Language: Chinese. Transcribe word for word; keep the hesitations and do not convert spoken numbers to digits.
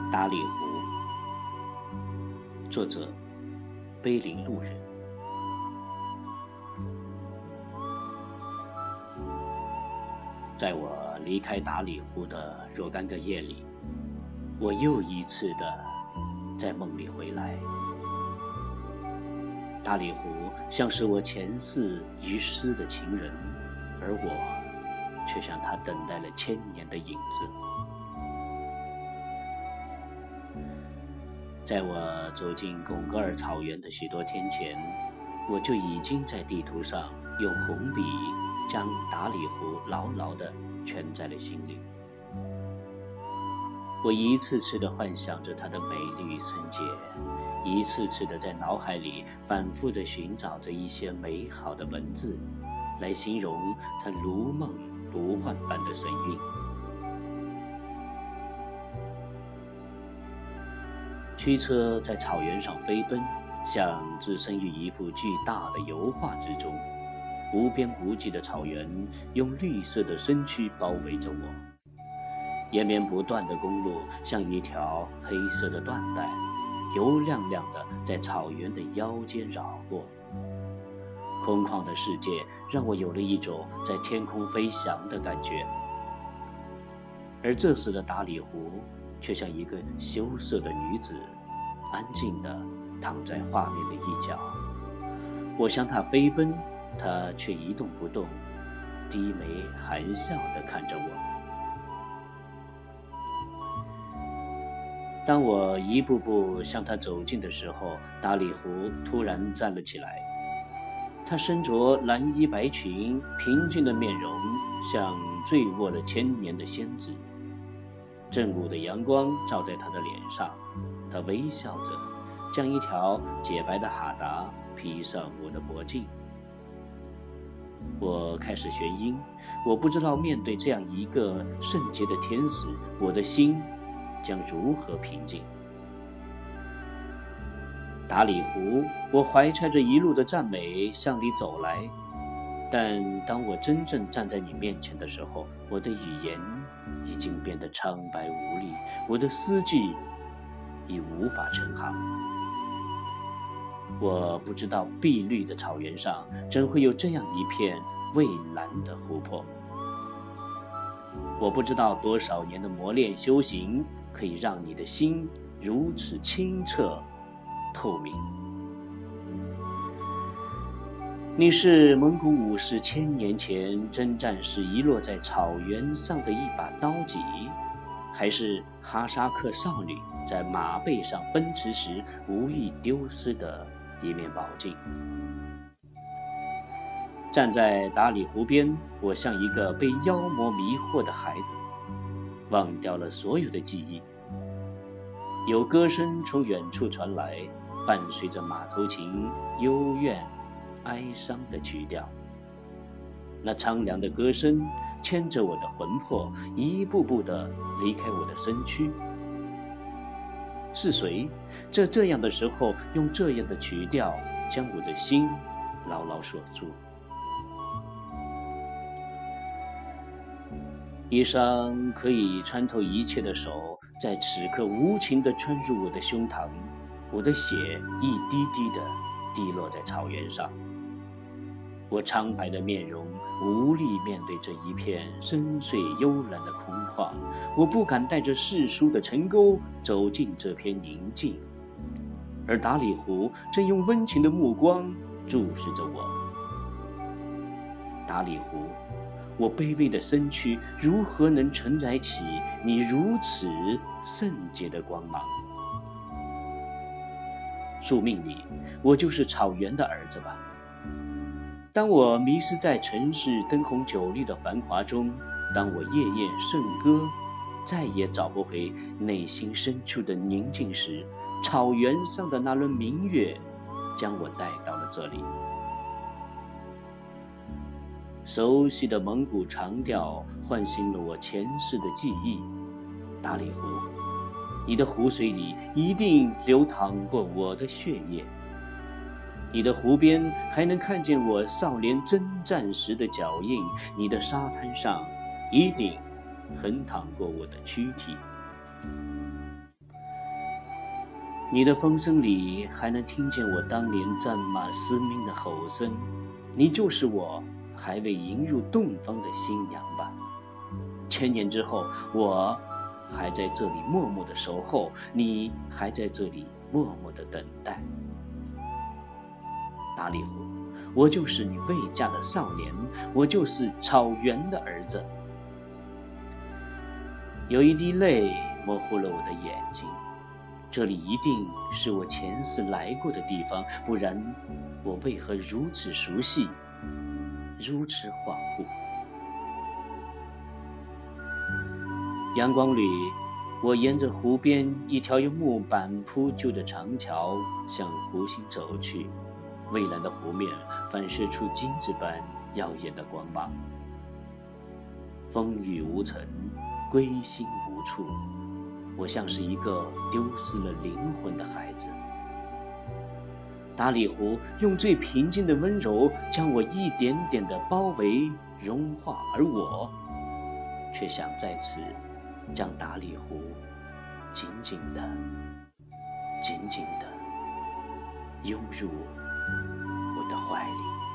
达里湖，作者碑林路人。在我离开达里湖的若干个夜里，我又一次的在梦里回来。达里湖像是我前世遗失的情人，而我却像他等待了千年的影子。在我走进贡格尔草原的许多天前，我就已经在地图上用红笔将达里湖牢牢地圈在了心里。我一次次地幻想着它的美丽与圣洁，一次次地在脑海里反复地寻找着一些美好的文字，来形容它如梦如幻般的神韵。驱车在草原上飞奔，像置身于一幅巨大的油画之中。无边无际的草原用绿色的身躯包围着我，延绵不断的公路像一条黑色的缎带，油亮亮的在草原的腰间绕过。空旷的世界让我有了一种在天空飞翔的感觉，而这时的达里湖却像一个羞涩的女子，安静地躺在画面的一角。我向她飞奔，她却一动不动，低眉含笑地看着我。当我一步步向她走近的时候，达里湖突然站了起来。她身着蓝衣白裙，平静的面容像醉卧了千年的仙子。正午的阳光照在她的脸上，她微笑着，将一条洁白的哈达披上我的脖颈。我开始眩晕，我不知道面对这样一个圣洁的天使，我的心将如何平静。达里湖，我怀揣着一路的赞美向你走来，但当我真正站在你面前的时候，我的语言已经变得苍白无力，我的思绪已无法成行。我不知道碧绿的草原上怎会有这样一片蔚蓝的湖泊，我不知道多少年的磨练修行可以让你的心如此清澈透明。你是蒙古武士千年前征战时遗落在草原上的一把刀戟，还是哈萨克少女在马背上奔驰时无意丢失的一面宝镜？站在达里湖边，我像一个被妖魔迷惑的孩子，忘掉了所有的记忆。有歌声从远处传来，伴随着马头琴幽怨哀伤的曲调。那苍凉的歌声牵着我的魂魄，一步步地离开我的身躯。是谁在这样的时候用这样的曲调将我的心牢牢锁住？一双可以穿透一切的手在此刻无情地穿入我的胸膛，我的血一滴滴地滴落在草原上。我苍白的面容无力面对这一片深邃幽蓝的空旷，我不敢带着世俗的尘垢走进这片宁静，而达里湖正用温情的目光注视着我。达里湖，我卑微的身躯如何能承载起你如此圣洁的光芒？宿命里，我就是草原的儿子吧。当我迷失在城市灯红酒绿的繁华中，当我夜夜笙歌，再也找不回内心深处的宁静时，草原上的那轮明月将我带到了这里。熟悉的蒙古长调唤醒了我前世的记忆。达里湖，你的湖水里一定流淌过我的血液，你的湖边还能看见我少年征战时的脚印，你的沙滩上一定横躺过我的躯体。 你的风声里还能听见我当年战马嘶鸣的吼声，你就是我还未迎入洞房的新娘吧。千年之后，我还在这里默默的守候，你还在这里默默的等待。达里湖，我就是你未嫁的少年，我就是草原的儿子。有一滴泪模糊了我的眼睛，这里一定是我前世来过的地方，不然我为何如此熟悉，如此恍惚？阳光里，我沿着湖边一条用木板铺就的长桥向湖心走去，蔚蓝的湖面反射出金子般耀眼的光芒。风雨无尘，归心无处，我像是一个丢失了灵魂的孩子。达里湖用最平静的温柔将我一点点地包围融化，而我却想在此将达里湖紧紧地紧紧地拥入我的怀里。